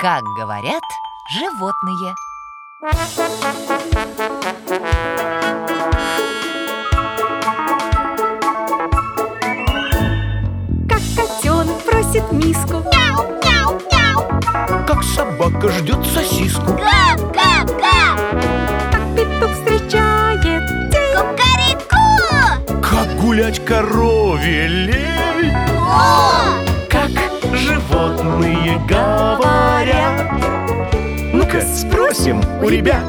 Как говорят животные. Как котенок просит миску. Мяу, мяу, мяу. Как собака ждет сосиску. Гав, гав, гав. Как петух встречает день. Кукареку. Как гулять корове лень. О! Как животные говорят. Ну-ка спросим у ребят.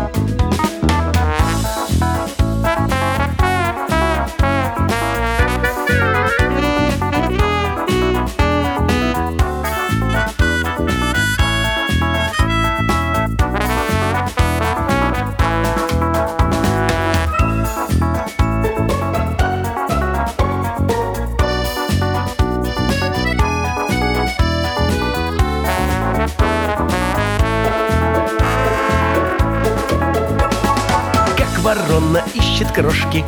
Ворона ищет крошки.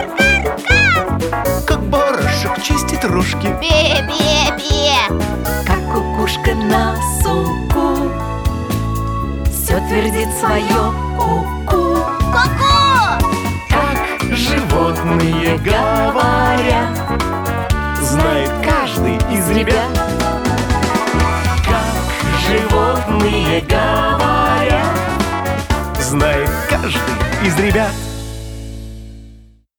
Как барашек чистит рожки. Бе-бе-бе. Как кукушка на суку все твердит свое ку-ку. Ку-ку. Как животные говорят, знает каждый из ребят. Как животные говорят, знает каждый из ребят.